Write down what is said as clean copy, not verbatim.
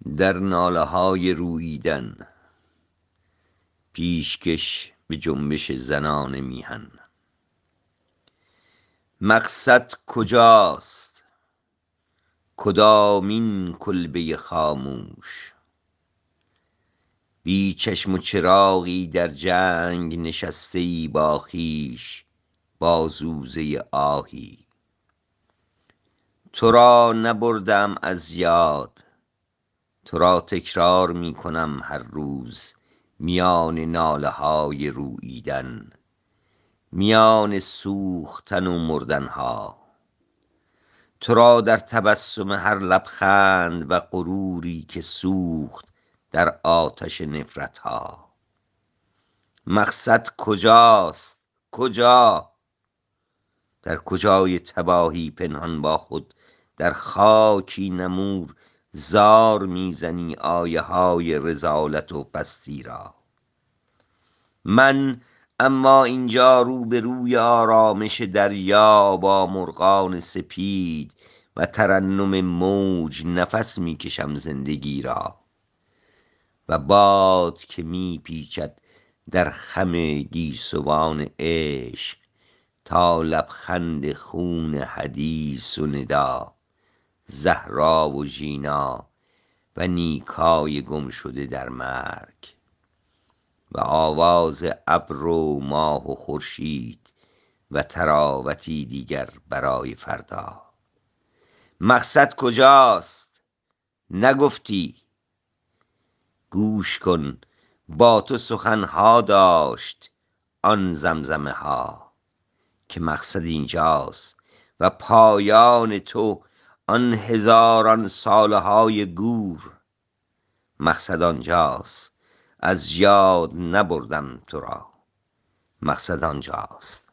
در ناله های روییدن، پیشکش به جنبش زنان میهن. مقصد کجاست؟ کدامین کلبه خاموش؟ بی چشم و چراغی در جنگ نشسته ای با خویش، با زوزه آهی. تو را نبردم از یاد، تو را تکرار می کنم هر روز، میان ناله های روییدن، میان سوختن و مردن ها. تو را در تبسم هر لبخند و غروری که سوخت در آتش نفرت ها. مقصد کجاست؟ کجا؟ در کجای تباهی پنهان با خود، در خاکی نمور زار میزنی آیه های رذالت و پستی را. من اما اینجا روبروی آرامش دریا، با مرغان سپید و ترنم موج نفس میکشم زندگی را. و باد که میپیچد در خم گیسوان عشق، تا لبخند خون حدیث و ندا، زهرا و ژینا و نیکای گم شده در مرگ، و آواز ابر و ماه و خورشید و طراوتی دیگر برای فردا. مقصد کجاست؟ نگفتی. گوش کن، با تو سخنها داشت آن زمزمه ها، که مقصد اینجاست و پایان تو آن هزاران ساله های گور. مقصد آنجاست، از یاد نبردم تو را، مقصد آنجاست.